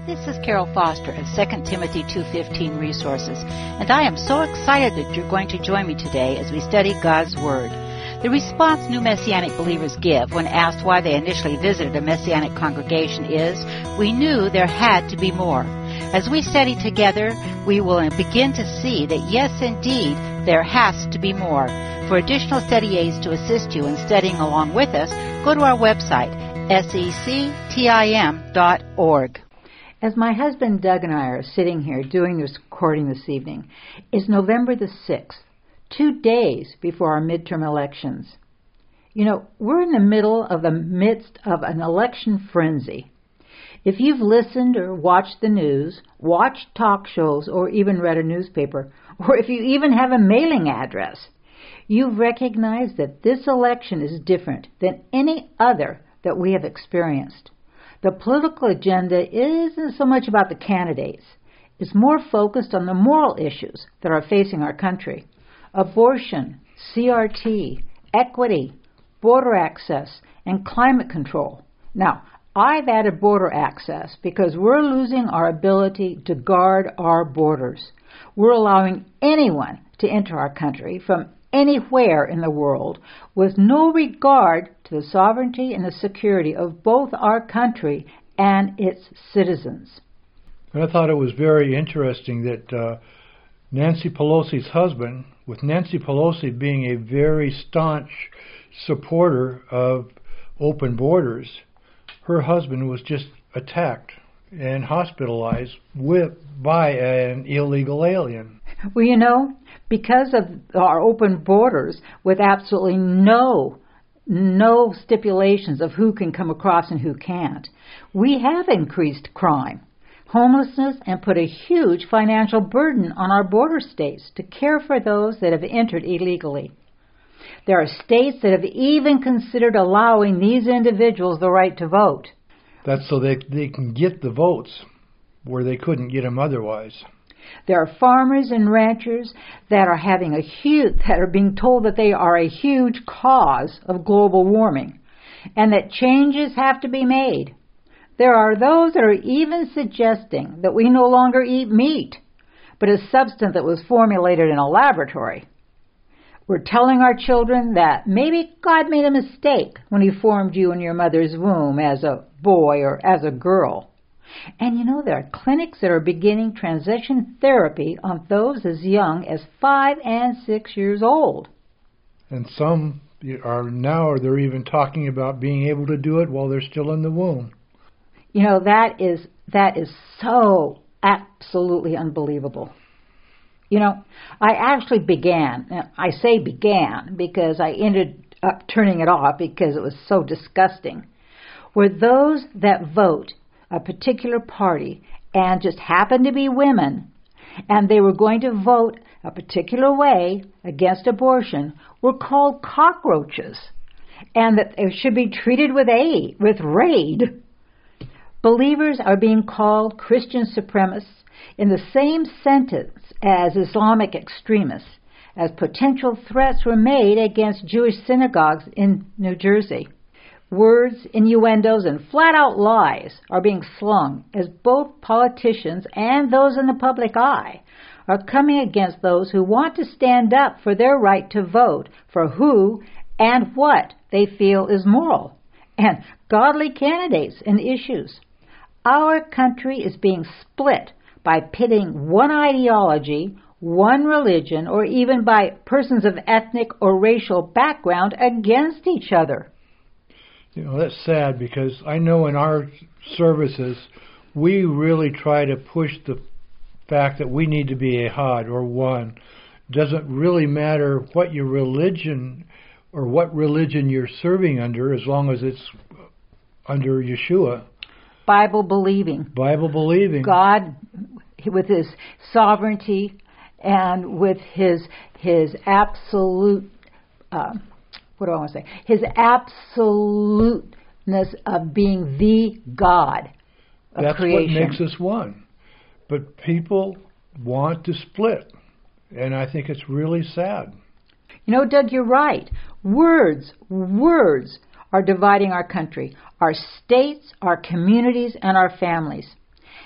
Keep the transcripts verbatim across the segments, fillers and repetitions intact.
This is Carol Foster of Second Timothy two fifteen Resources, and I am so excited that you're going to join me today as we study God's Word. The response new Messianic believers give when asked why they initially visited a Messianic congregation is, "We knew there had to be more." As we study together, we will begin to see that yes, indeed, there has to be more. For additional study aids to assist you in studying along with us, go to our website, sectim dot org. As my husband Doug and I are sitting here doing this recording this evening, it's November the sixth, two days before our midterm elections. You know, we're in the middle of the midst of an election frenzy. If you've listened or watched the news, watched talk shows, or even read a newspaper, or if you even have a mailing address, you've recognized that this election is different than any other that we have experienced. The political agenda isn't so much about the candidates. It's more focused on the moral issues that are facing our country. Abortion, C R T, equity, border access, and climate control. Now, I've added border access because we're losing our ability to guard our borders. We're allowing anyone to enter our country from anywhere in the world with no regard to the sovereignty and the security of both our country and its citizens. I thought it was very interesting that uh, Nancy Pelosi's husband, with Nancy Pelosi being a very staunch supporter of open borders, her husband was just attacked and hospitalized with by an illegal alien. Well, you know, because of our open borders with absolutely no no stipulations of who can come across and who can't, we have increased crime, homelessness, and put a huge financial burden on our border states to care for those that have entered illegally. There are states that have even considered allowing these individuals the right to vote. That's so they they can get the votes where they couldn't get them otherwise. There are farmers and ranchers that are having a huge, that are being told that they are a huge cause of global warming, and that changes have to be made. There are those that are even suggesting that we no longer eat meat, but a substance that was formulated in a laboratory. We're telling our children that maybe God made a mistake when He formed you in your mother's womb as a boy or as a girl. And you know, there are clinics that are beginning transition therapy on those as young as five and six years old. And some are now, they're even talking about being able to do it while they're still in the womb. You know, that is that is so absolutely unbelievable. You know, I actually began, I say began because I ended up turning it off because it was so disgusting, where those that vote a particular party and just happen to be women, and they were going to vote a particular way against abortion, were called cockroaches, and that they should be treated with aid, with raid. Believers are being called Christian supremacists in the same sentence as Islamic extremists, as potential threats were made against Jewish synagogues in New Jersey. Words, innuendos, and flat-out lies are being slung as both politicians and those in the public eye are coming against those who want to stand up for their right to vote for who and what they feel is moral and godly candidates and issues. Our country is being split by pitting one ideology, one religion, or even by persons of ethnic or racial background against each other. You know, that's sad because I know in our services, we really try to push the fact that we need to be Ehad or one. Doesn't really matter what your religion or what religion you're serving under, as long as it's under Yeshua. Bible believing. Bible believing. God, with His sovereignty and with His His absolute. Uh, What do I want to say? His absoluteness of being the God of That's creation. That's what makes us one. But people want to split, and I think it's really sad. You know, Doug, you're right. Words, words are dividing our country, our states, our communities, and our families.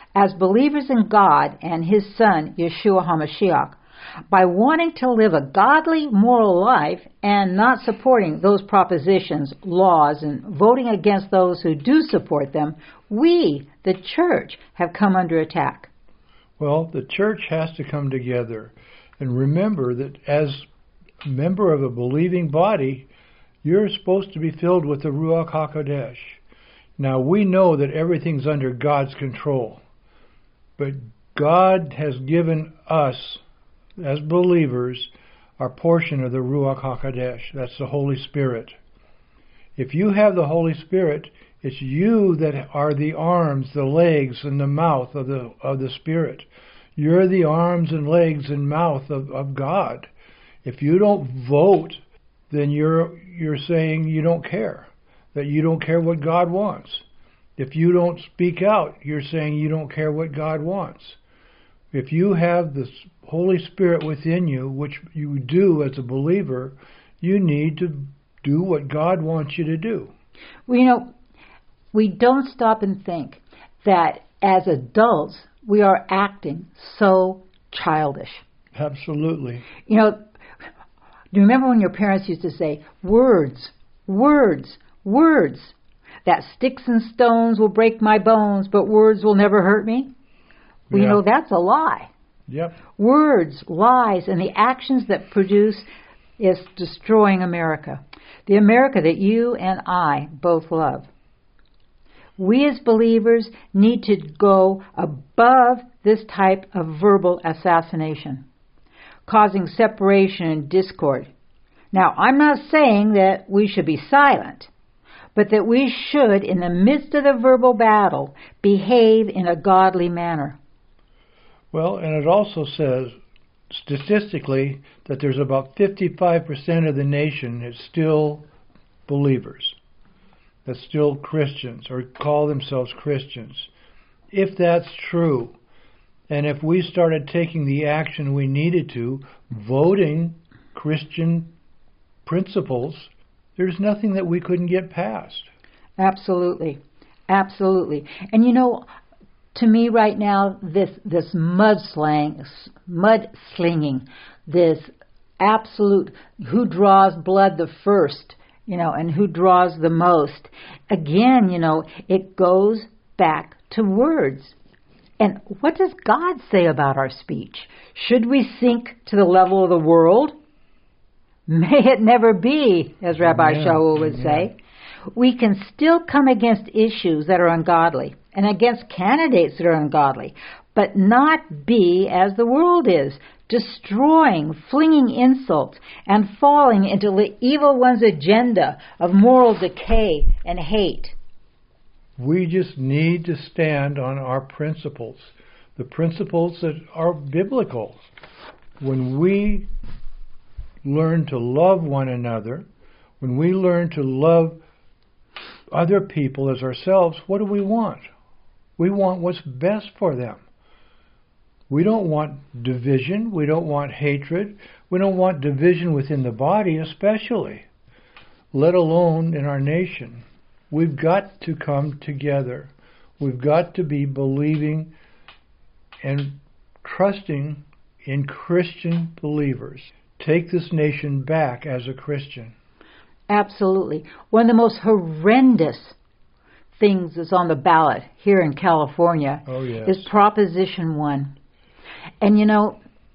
as believers in God and His Son, Yeshua HaMashiach, by wanting to live a godly, moral life and not supporting those propositions, laws, and voting against those who do support them, we, the church, have come under attack. Well, the church has to come together. And remember that as a member of a believing body, you're supposed to be filled with the Ruach HaKodesh. Now, we know that everything's under God's control. But God has given us, as believers, our portion of the Ruach HaKodesh. That's the Holy Spirit. If you have the Holy Spirit, it's you that are the arms, the legs, and the mouth of the of the Spirit. You're the arms and legs and mouth of, of God. If you don't vote, then you're you're saying you don't care, that you don't care what God wants. If you don't speak out, you're saying you don't care what God wants. If you have the Holy Spirit within you, which you do as a believer, you need to do what God wants you to do. Well, you know, we don't stop and think that as adults, we are acting so childish. Absolutely. You know, do you remember when your parents used to say, words, words, words, that sticks and stones will break my bones, but words will never hurt me? Well, Yeah. you know, that's a lie. Yep. Words, lies, and the actions that produce is destroying America. The America that you and I both love. We as believers need to go above this type of verbal assassination, causing separation and discord. Now, I'm not saying that we should be silent, but that we should, in the midst of the verbal battle, behave in a godly manner. Well, and it also says, statistically, that there's about fifty-five percent of the nation is still believers, that's still Christians, or call themselves Christians. If that's true, and if we started taking the action we needed to, voting Christian principles, there's nothing that we couldn't get past. Absolutely. Absolutely. And you know, to me right now, this this mudslang, mudslinging, this absolute who draws blood the first, you know, and who draws the most. Again, you know, it goes back to words. And what does God say about our speech? Should we sink to the level of the world? May it never be, as Rabbi Amen. Shaul would Amen. say. We can still come against issues that are ungodly and against candidates that are ungodly, but not be as the world is, destroying, flinging insults, and falling into the evil one's agenda of moral decay and hate. We just need to stand on our principles, the principles that are biblical. When we learn to love one another, when we learn to love other people as ourselves, what do we want? We want what's best for them. We don't want division. We don't want hatred. We don't want division within the body especially, let alone in our nation. We've got to come together. We've got to be believing and trusting in Christian believers. Take this nation back as a Christian. Absolutely. One of the most horrendous things that's on the ballot here in California Oh, yes. is Proposition one. And you know,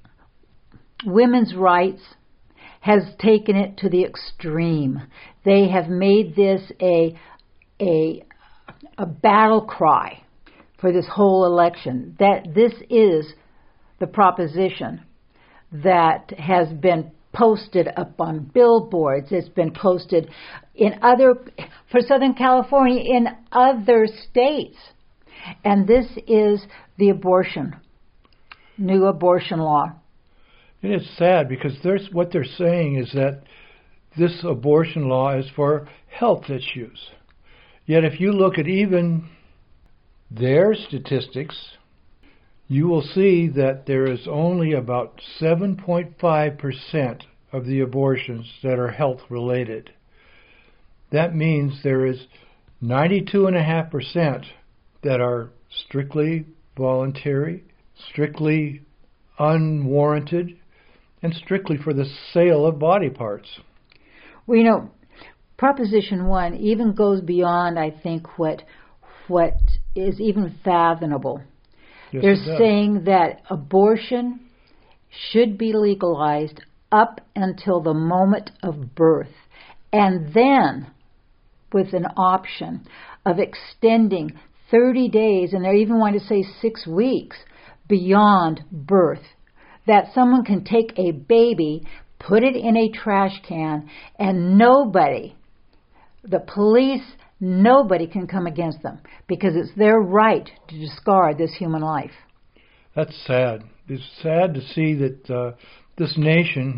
women's rights has taken it to the extreme. They have made this a a a battle cry for this whole election, that this is the proposition that has been posted up on billboards. It's been posted in other, for Southern California, in other states. And this is the abortion, new abortion law. And it's sad because there's, what they're saying is that this abortion law is for health issues. Yet if you look at even their statistics, you will see that there is only about seven point five percent of the abortions that are health related. That means there is ninety-two point five percent that are strictly voluntary, strictly unwarranted, and strictly for the sale of body parts. Well, you know, Proposition one even goes beyond, I think, what what is even fathomable. Yes, They're saying that abortion should be legalized up until the moment of birth, and then with an option of extending thirty days, and they're even wanting to say six weeks beyond birth, that someone can take a baby, put it in a trash can, and nobody, the police, nobody can come against them because it's their right to discard this human life. That's sad. It's sad to see that uh, this nation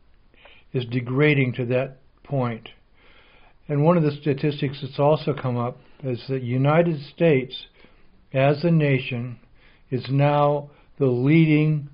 is degrading to that point. And one of the statistics that's also come up is that the United States, as a nation, is now the leading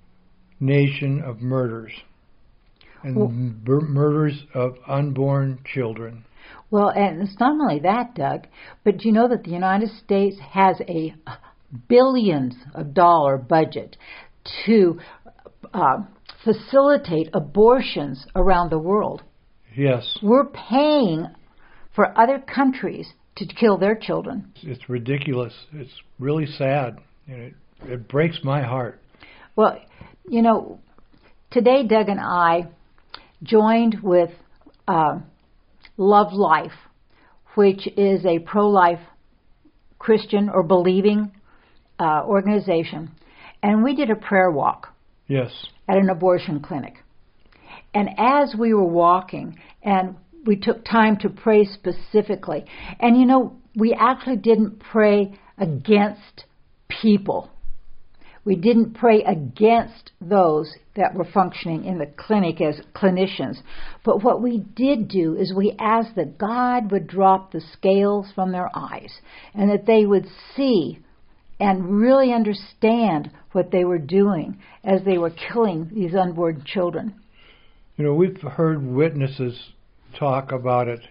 nation of murders, and well, mur- murders of unborn children. Well, and it's not only that, Doug, but do you know that the United States has a billions of dollar budget to uh, facilitate abortions around the world? Yes. We're paying for other countries to kill their children. It's ridiculous. It's really sad. And it, it breaks my heart. Well, you know, today Doug and I joined with uh, Love Life, which is a pro-life Christian or believing uh, organization, and we did a prayer walk. Yes. At an abortion clinic. And as we were walking, and we took time to pray specifically, and you know, we actually didn't pray against people. We didn't pray against those that were functioning in the clinic as clinicians. But what we did do is we asked that God would drop the scales from their eyes and that they would see and really understand what they were doing as they were killing these unborn children. You know, we've heard witnesses talk about it,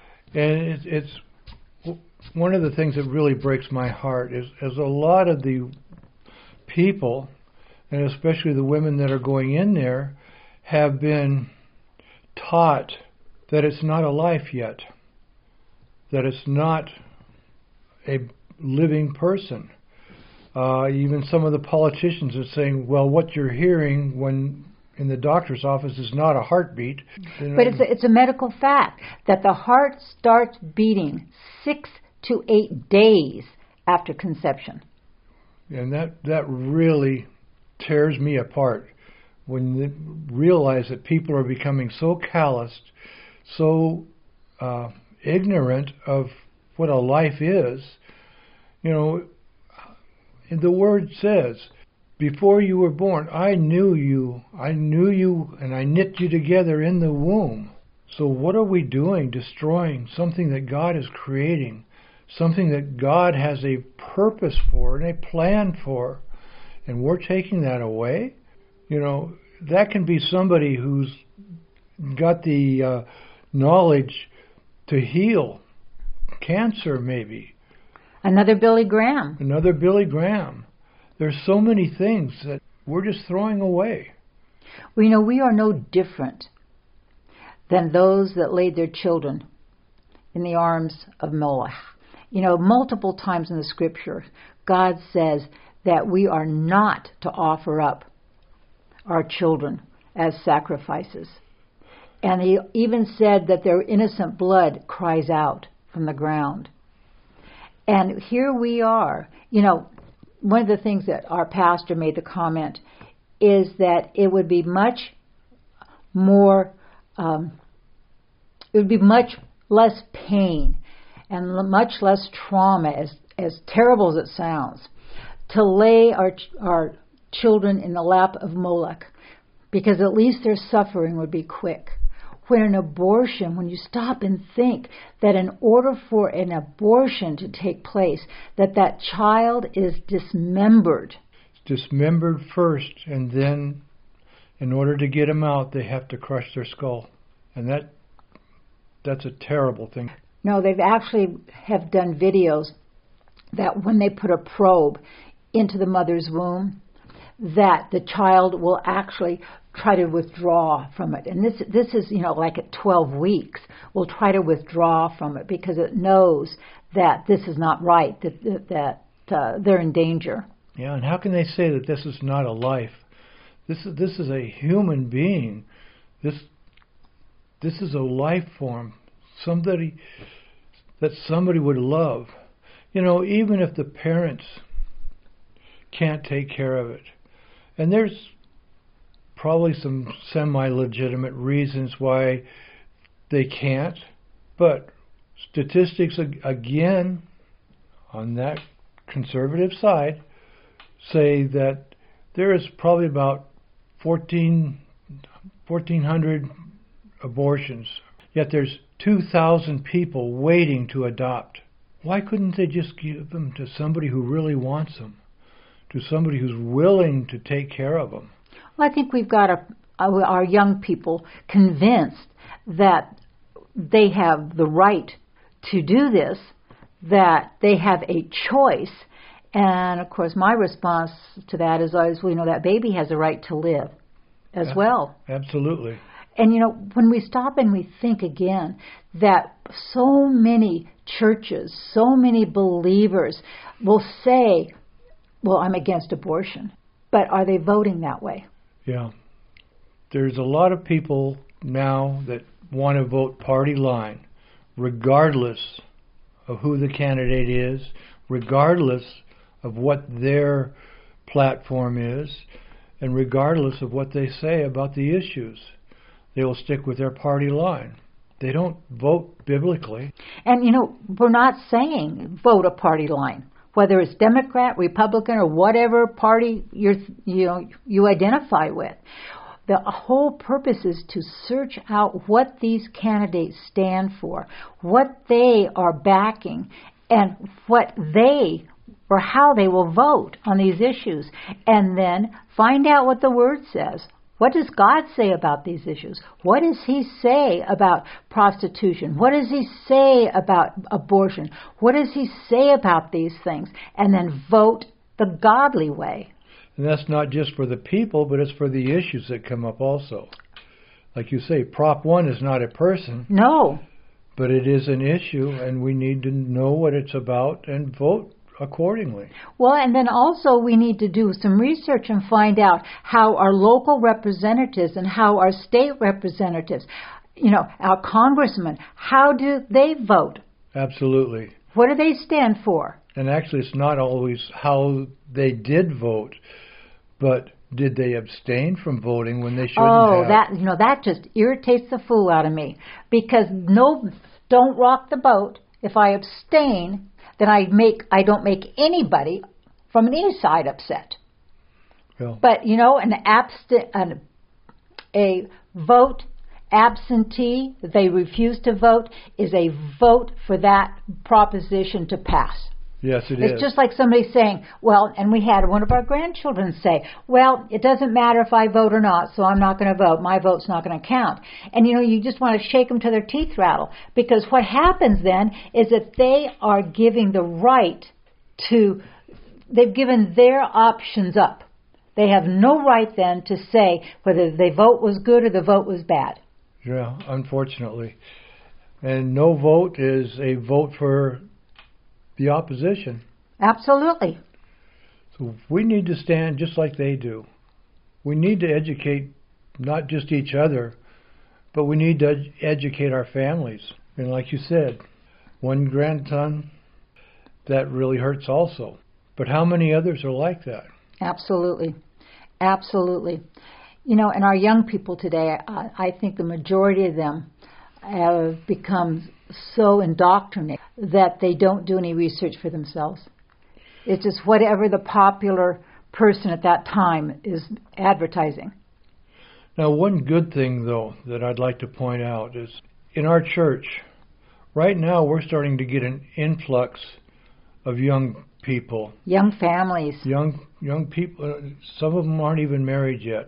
and it's, it's one of the things that really breaks my heart is, is a lot of the people, and especially the women that are going in there, have been taught that it's not a life yet, that it's not a living person. Uh, even some of the politicians are saying, well, what you're hearing when in the doctor's office is not a heartbeat. But it's a, it's a medical fact that the heart starts beating six to eight days after conception. And that, that really tears me apart when they realize that people are becoming so calloused, so uh, ignorant of what a life is. You know, the Word says, before you were born, I knew you. I knew you, and I knit you together in the womb. So what are we doing? Destroying something that God is creating, something that God has a purpose for and a plan for, and we're taking that away? You know, that can be somebody who's got the uh, knowledge to heal cancer, maybe. Another Billy Graham. Another Billy Graham. There's so many things that we're just throwing away. Well, you know, we are no different than those that laid their children in the arms of Moloch. You know, multiple times in the Scripture, God says that we are not to offer up our children as sacrifices. And he even said that their innocent blood cries out from the ground. And here we are. You know, one of the things that our pastor made the comment is that it would be much more, um, it would be much less pain and much less trauma, as, as terrible as it sounds, to lay our our children in the lap of Moloch, because at least their suffering would be quick. When an abortion, when you stop and think that in order for an abortion to take place, that that child is dismembered. It's dismembered first, and then in order to get them out, they have to crush their skull. And that that's a terrible thing. No, they've actually have done videos that when they put a probe into the mother's womb, that the child will actually try to withdraw from it. And this this is, you know, like at twelve weeks, will try to withdraw from it because it knows that this is not right, that, that, that uh, they're in danger. Yeah, and how can they say that this is not a life? This is this is a human being. This this is a life form. Somebody that somebody would love. You know, even if the parents can't take care of it. And there's probably some semi-legitimate reasons why they can't. But statistics, again, on that conservative side, say that there is probably about fourteen hundred abortions. Yet there's two thousand people waiting to adopt. Why couldn't they just give them to somebody who really wants them? To somebody who's willing to take care of them? Well, I think we've got a, our young people convinced that they have the right to do this, that they have a choice. And, of course, my response to that is always, well, you know, that baby has a right to live as yeah, well. Absolutely. And, you know, when we stop and we think again that so many churches, so many believers will say, well, I'm against abortion, but are they voting that way? Yeah. There's a lot of people now that want to vote party line, regardless of who the candidate is, regardless of what their platform is, and regardless of what they say about the issues. They will stick with their party line. They don't vote biblically. And, you know, we're not saying vote a party line, whether it's Democrat, Republican, or whatever party you're, you know, you identify with. The whole purpose is to search out what these candidates stand for, what they are backing, and what they or how they will vote on these issues, and then find out what the Word says. What does God say about these issues? What does He say about prostitution? What does He say about abortion? What does He say about these things? And then vote the godly way. And that's not just for the people, but it's for the issues that come up also. Like you say, Prop one is not a person. No. But it is an issue, and we need to know what it's about and vote accordingly. Well, and then also we need to do some research and find out how our local representatives and how our state representatives, you know, our congressmen, how do they vote? Absolutely. What do they stand for? And actually, it's not always how they did vote, but did they abstain from voting when they shouldn't oh, have? Oh, that, you know, that just irritates the fool out of me. Because no, don't rock the boat. If I abstain, then I make I don't make anybody from any side upset. Well, but you know, an abst an, a vote absentee, they refuse to vote, is a vote for that proposition to pass. Yes, it it's is. It's just like somebody saying, well, and we had one of our grandchildren say, well, it doesn't matter if I vote or not, so I'm not going to vote. My vote's not going to count. And, you know, you just want to shake them to their teeth rattle. Because what happens then is that they are giving the right to, they've given their options up. They have no right then to say whether the vote was good or the vote was bad. Yeah, unfortunately. And no vote is a vote for the opposition. Absolutely. So we need to stand just like they do. We need to educate not just each other, but we need to ed- educate our families. And like you said, one grandson, that really hurts also. But how many others are like that? Absolutely. Absolutely. You know, and our young people today, I, I think the majority of them have become so indoctrinated that they don't do any research for themselves. It's just whatever the popular person at that time is advertising. Now, one good thing, though, that I'd like to point out is in our church, right now we're starting to get an influx of young people. Young families. Young young people. Some of them aren't even married yet.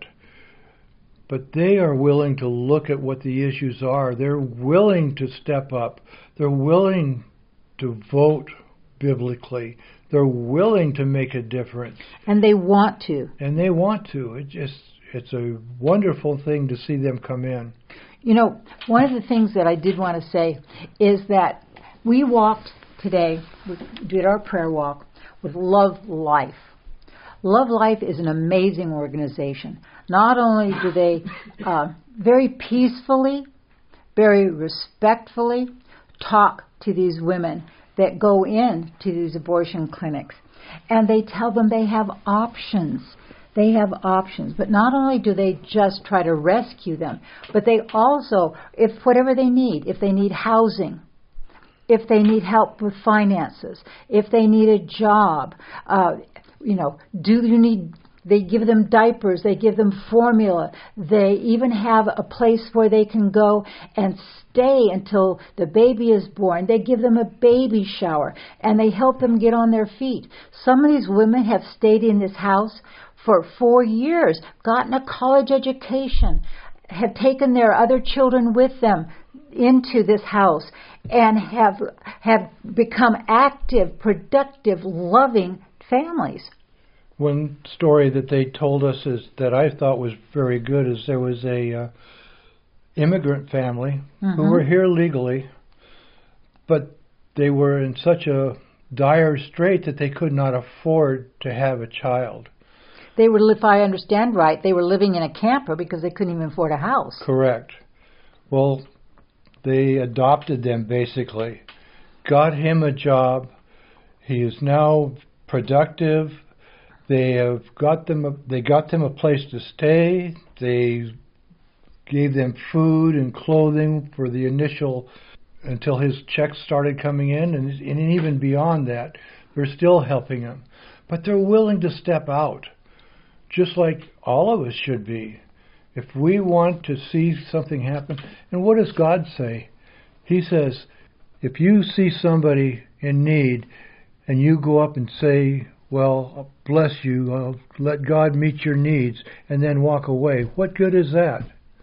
But they are willing to look at what the issues are. They're willing to step up. They're willing to vote biblically. They're willing to make a difference. And they want to. And they want to. It just, it's a wonderful thing to see them come in. You know, one of the things that I did want to say is that we walked today, we did our prayer walk with Love Life. Love Life is an amazing organization. Not only do they uh, very peacefully, very respectfully talk to these women that go in to these abortion clinics, and they tell them they have options. They have options. But not only do they just try to rescue them, but they also, if whatever they need, if they need housing, if they need help with finances, if they need a job, uh, you know, do you need, they give them diapers, they give them formula, they even have a place where they can go and stay until the baby is born. They give them a baby shower, and they help them get on their feet. Some of these women have stayed in this house for four years, gotten a college education, have taken their other children with them into this house, and have have become active, productive, loving families. One story that they told us is that I thought was very good is there was a uh, immigrant family mm-hmm. who were here legally, but they were in such a dire strait that they could not afford to have a child. They were, if I understand right, they were living in a camper because they couldn't even afford a house. Correct. Well, they adopted them basically, got him a job. He is now productive. They have got them. A, they got them a place to stay. They gave them food and clothing for the initial, until his checks started coming in, and, and even beyond that, they're still helping him. But they're willing to step out, just like all of us should be. If we want to see something happen, and what does God say? He says, if you see somebody in need, and you go up and say, well, bless you, I'll let God meet your needs, and then walk away, what good is that?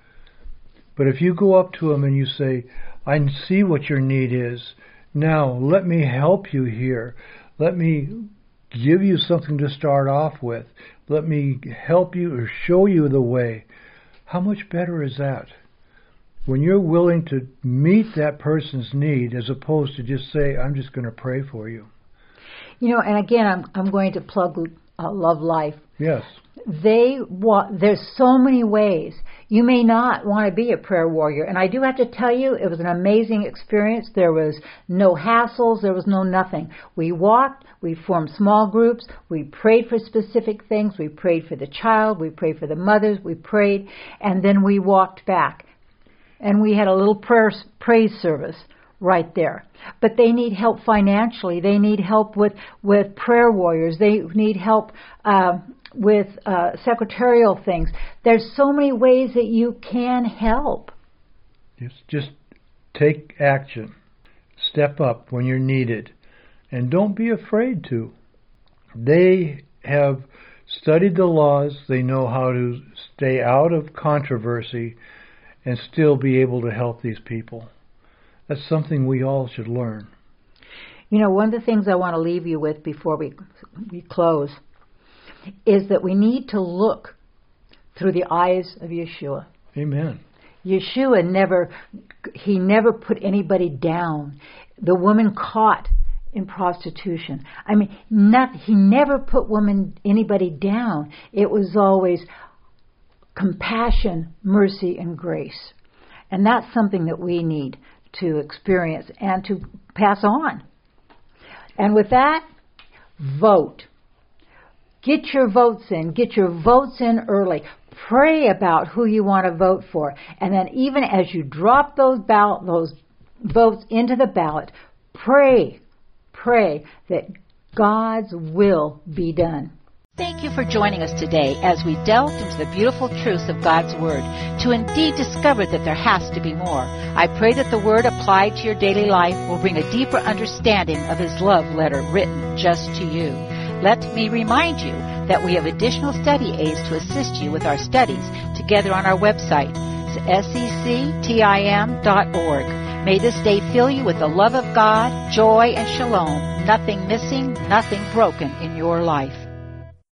But if you go up to him and you say, I see what your need is, now let me help you here, let me give you something to start off with, let me help you or show you the way, how much better is that? When you're willing to meet that person's need as opposed to just say, I'm just going to pray for you. You know, and again, I'm I'm going to plug uh, Love Life. Yes. They want. There's so many ways. You may not want to be a prayer warrior, and I do have to tell you, it was an amazing experience. There was no hassles. There was no nothing. We walked. We formed small groups. We prayed for specific things. We prayed for the child. We prayed for the mothers. We prayed, and then we walked back, and we had a little prayer praise service right there. But they need help financially. They need help with, with prayer warriors. They need help uh, with uh, secretarial things. There's so many ways that you can help. Just, just take action. Step up when you're needed. And don't be afraid to. They have studied the laws. They know how to stay out of controversy and still be able to help these people. That's something we all should learn. You know, one of the things I want to leave you with before we we close is that we need to look through the eyes of Yeshua. Amen. Yeshua never, he never put anybody down. The woman caught in prostitution. I mean, not, he never put woman anybody down. It was always compassion, mercy, and grace. And that's something that we need to experience and to pass on. And with that, vote. Get your votes in. Get your votes in early. Pray about who you want to vote for. And then even as you drop those ballot, those votes into the ballot, pray, pray that God's will be done. Thank you for joining us today as we delved into the beautiful truths of God's Word to indeed discover that there has to be more. I pray that the Word applied to your daily life will bring a deeper understanding of His love letter written just to you. Let me remind you that we have additional study aids to assist you with our studies together on our website, S E C T I M dot org. May this day fill you with the love of God, joy, and shalom, nothing missing, nothing broken in your life.